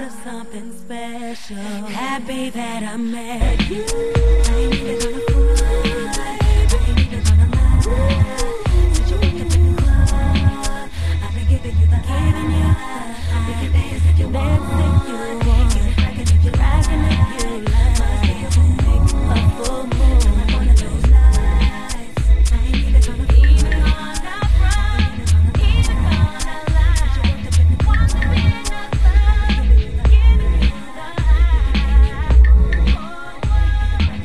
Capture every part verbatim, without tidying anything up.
of something special. Happy that I met you. I ain't even gonna cry. I ain't even gonna lie. Since you wake up in the club, I've been giving you the giving you the we can dance if you want, if you want. Keep it cracking if you're rocking if you like. Must be a full moon, a full moon. I'm one of those nights. I ain't even gonna even gonna front, even gonna lie. Since you woke up in the club, want to be in the club, giving you the high. Oh, oh, oh.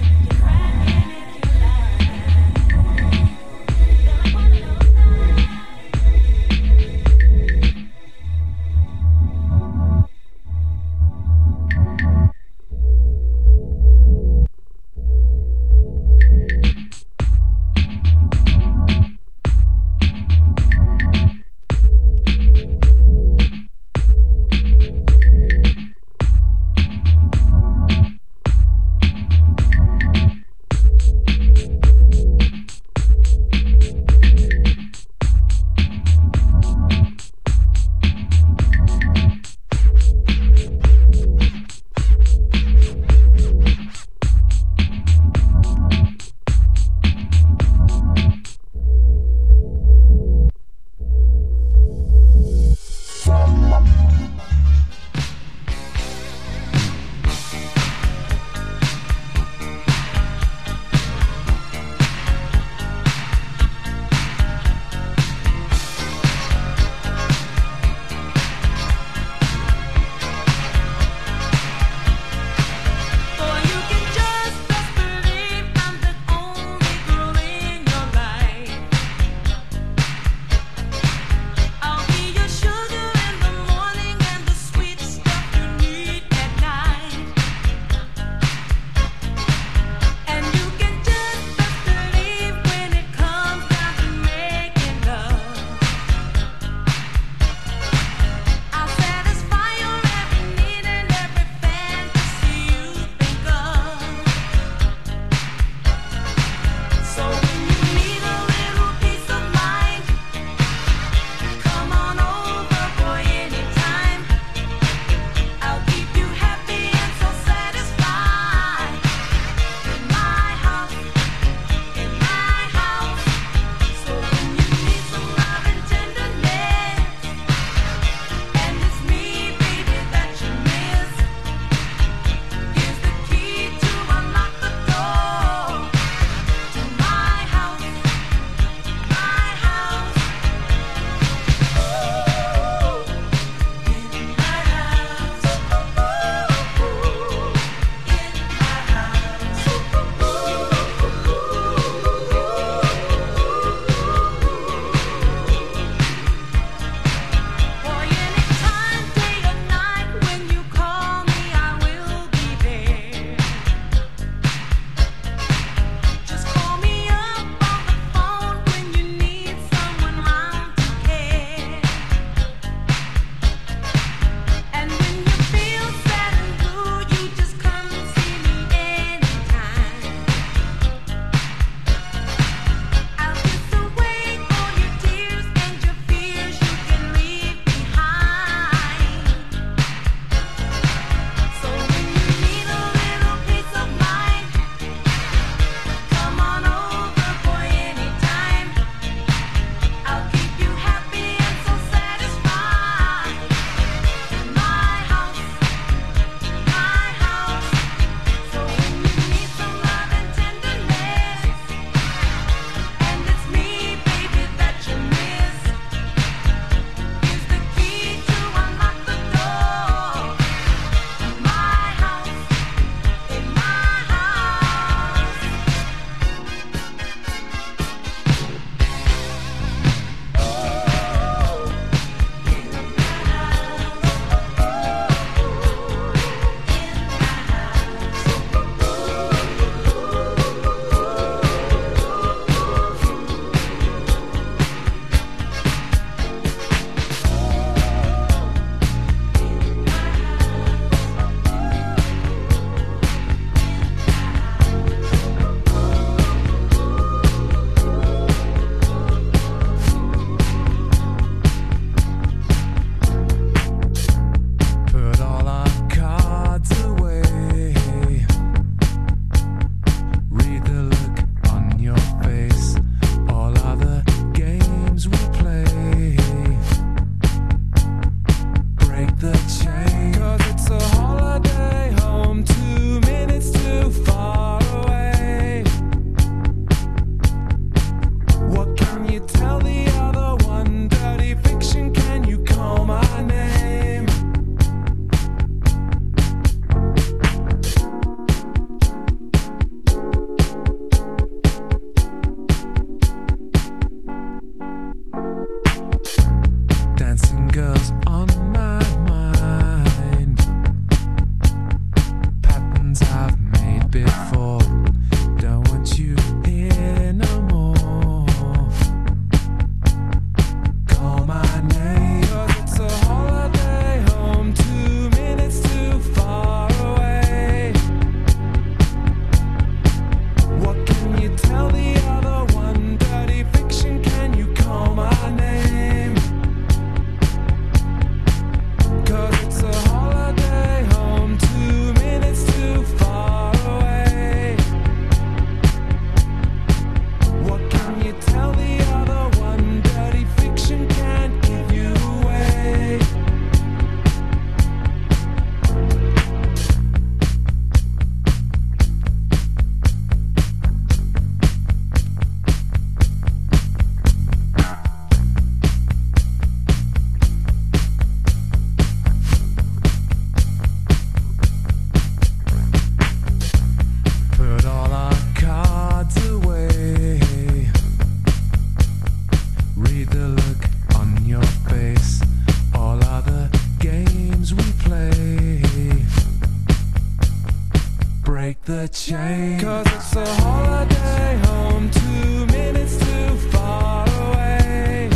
the chain. Cause it's a holiday home, two minutes too far away.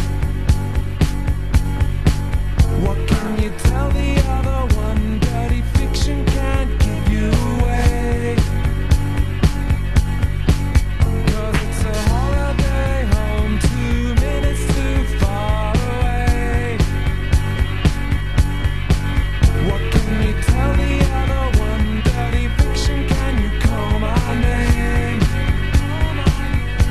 What can you tell the other one? Dirty fiction can't give you away. Cause it's a holiday home, two minutes too far away. What can you tell the other one? Dirty fiction, can you call my name?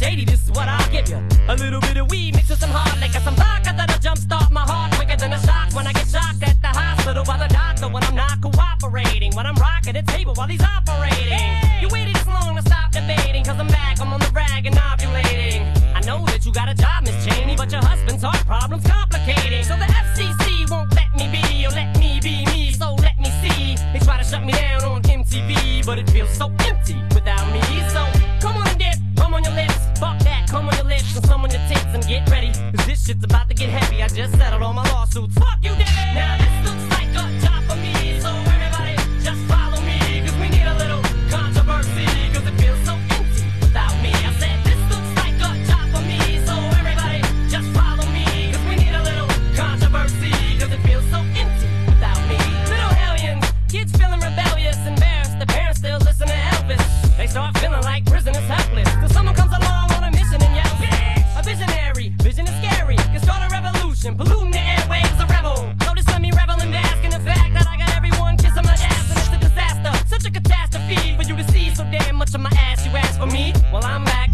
shady, this is what I'll give you. A little bit of weed mixed with some hard liquor, some vodka that'll jumpstart my heart quicker than a shock when I get shocked at the hospital by the doctor when I'm not cooperating, when I'm rocking the table while he's operating. Hey! You waited this long to stop debating, cause I'm back, I'm on the rag and ovulating. I know that you got a job, Miss Cheney, but your husband's heart problem's complicating. So the F C C won't let me be, or let me be me, so let me see. They try to shut me down on M T V, but it feels so empty without me. So come on and dip, come on your lips, fuck that, come on your lips, and some on your tits, and get ready, cause this shit's about to get heavy. I just settled all my lawsuits, fuck you, Debbie. Now this looks like a job for me, so everybody just follow me, cause we need a little controversy, cause it feels so empty without me. I said this looks like a job for me, so everybody just follow me, cause we need a little controversy, cause it feels so empty without me. Little hellions, kids feeling rebellious, embarrassed, the parents still listen to Elvis. They start feeling like prisoners helpless, till someone comes along on a mission and yells, yeah! A visionary, vision is scary, can start a revolution, polluting the airwaves, a rebel. So just let me revel and bask in the fact that I got everyone kissing my ass, and it's a disaster, such a catastrophe for you to see so damn much of my ass. You ask for me, well I'm back.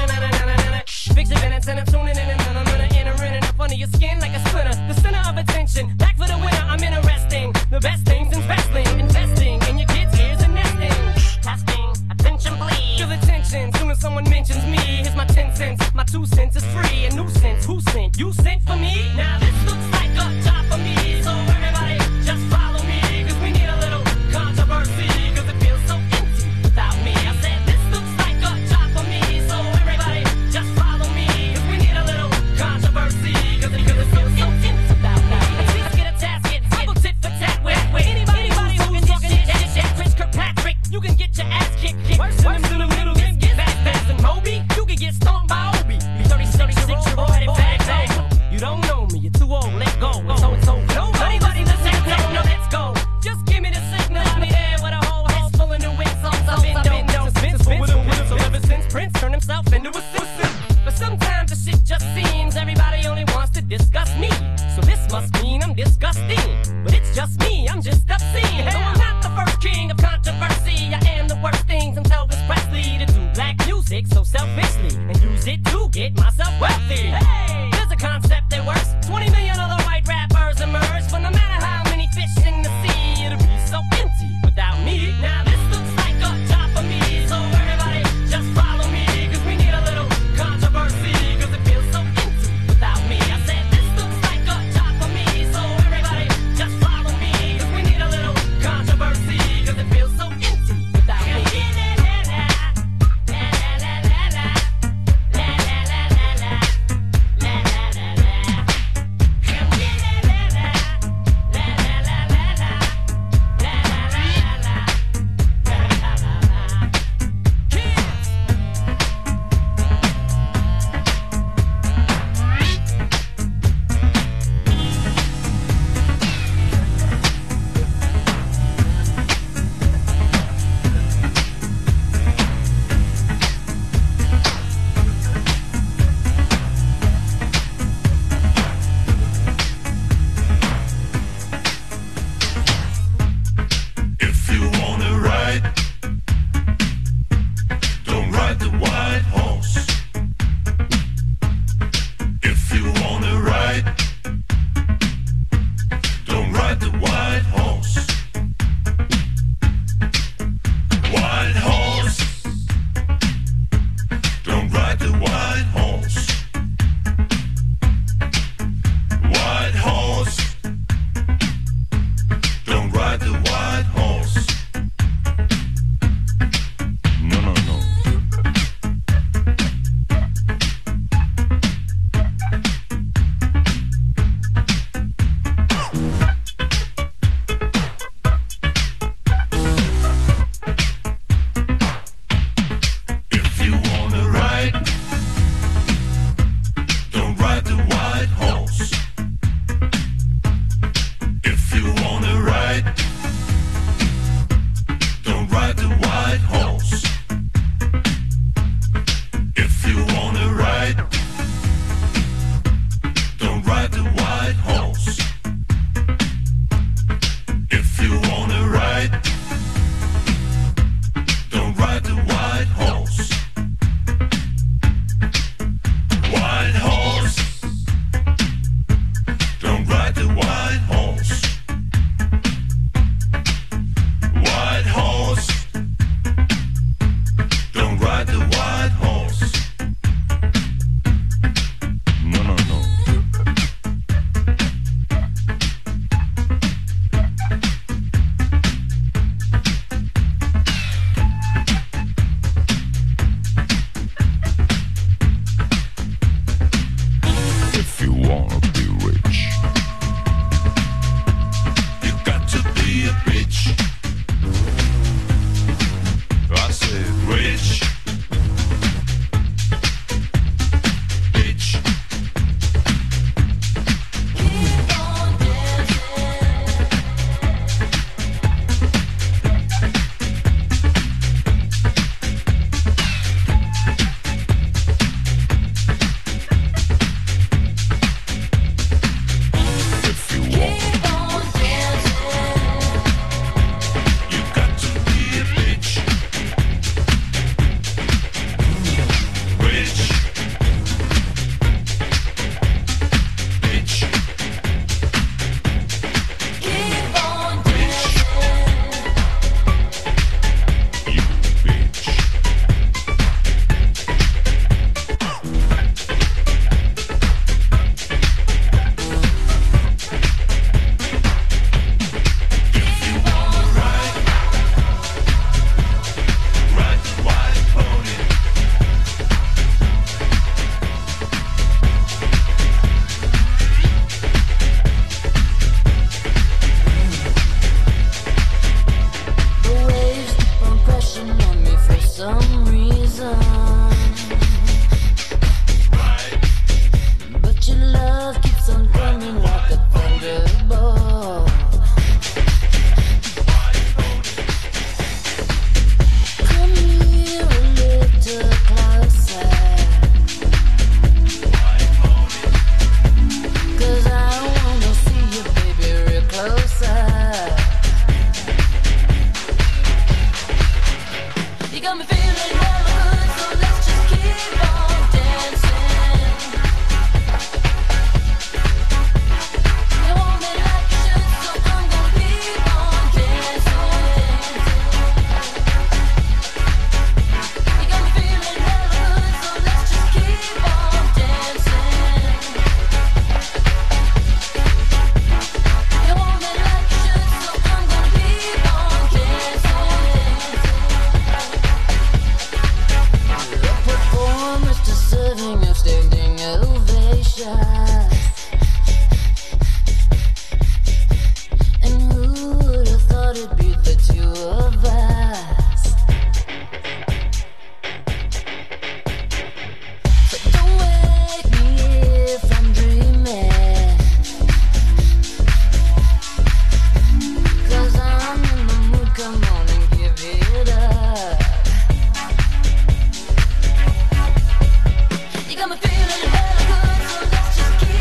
Fix your minutes and I'm tuning in and I'm gonna enter in and up under your skin like a splinter. The center of attention, back for the winner. I'm interesting, the best things in wrestling, investing in your kids' ears and nesting. Testing, attention please. Feel the tension, soon as someone mentions me. Here's my ten cents, my two cents is free. A nuisance, who sent? You sent for me? Now this looks like a job for me, so everybody just follow me, cause we need a little controversy, cause it feels so empty without me. I said this looks like a job for me, so everybody just follow me, cause we need a little controversy, cause it, cause it feels so empty without me. Let's get a tasket, I go tit for tat with, with anybody, anybody who's talking shit, shit, shit. Chris Kirkpatrick, you can get your ass kicked, kicked. Worse than them little little kids, get fast, fast and Moby, you can get stomped by Obi. You thirty-six year old boy, fag, you don't know me, you're too old, let go. So and so, no, anybody listen, no, no, let's go. Just give me the signal, I'll be there with a whole house full of new insults. I've been dope since Vince, Vince, Vince, so ever since Prince turned himself into a citizen. But sometimes the shit just seems everybody only wants to discuss me. So this must mean I'm disgusting, but it's just me, I'm just obscene. No, I'm not the first king of controversy, I am the worst thing since Elvis Presley to do black music so selfishly and use it to get myself wealthy. Hey, there's a concept that works. twenty million other white rappers emerge, but no matter how many fish in the sea, it'll be so empty without me. Now this looks like a job for me, so everybody just follow me, cause we need a little controversy, cause it feels so empty without me. I said this looks like a job for me, so everybody just follow me, cause we need a little controversy, cause it feels so empty without me. Come giving a standing ovation. And who would have thought it'd be the two of us? But don't wake me if I'm dreaming, 'cause I'm in the mood, come on and give it up. You got me feeling hella good, so let's just keep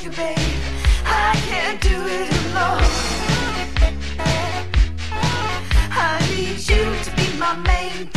you, babe. I can't do it alone. I need you to be my main